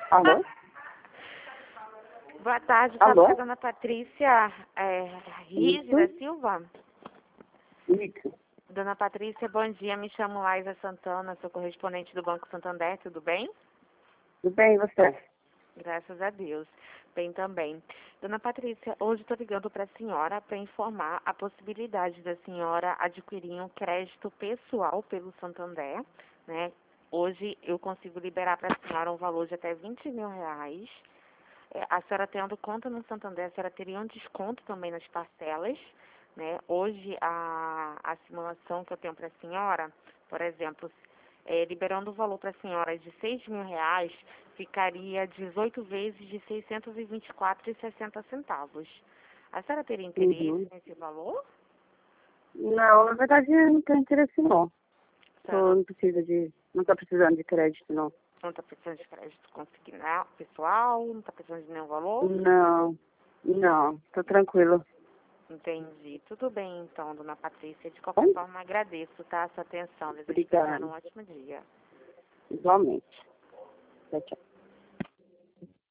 Alô? Boa tarde, Alô? a dona Patrícia Rize da Silva. Isso. Dona Patrícia, bom dia, me chamo Laisa Santana, sou correspondente do Banco Santander, tudo bem? Tudo bem, e você? Graças a Deus. Bem também. Dona Patrícia, hoje estou ligando para a senhora para informar a possibilidade da senhora adquirir um crédito pessoal pelo Santander, né? Hoje eu consigo liberar para a senhora um valor de até R$20 mil. A senhora tendo conta no Santander, a senhora teria um desconto também nas parcelas, né? Hoje a simulação que eu tenho para a senhora, por exemplo, liberando o valor para a senhora de R$6 mil, ficaria 18 vezes de R$ 624,60. A senhora teria interesse nesse valor? Não, na verdade não tenho interesse não. Senhora Não tô precisando de crédito não. não está precisando de crédito consignado, pessoal? Não está precisando de nenhum valor? Não, tô tranquilo. Entendi. Tudo bem, então, dona Patrícia. De qualquer forma, agradeço, tá, a sua atenção. Desejo que a senhora um ótimo dia. Igualmente. Tchau, tchau.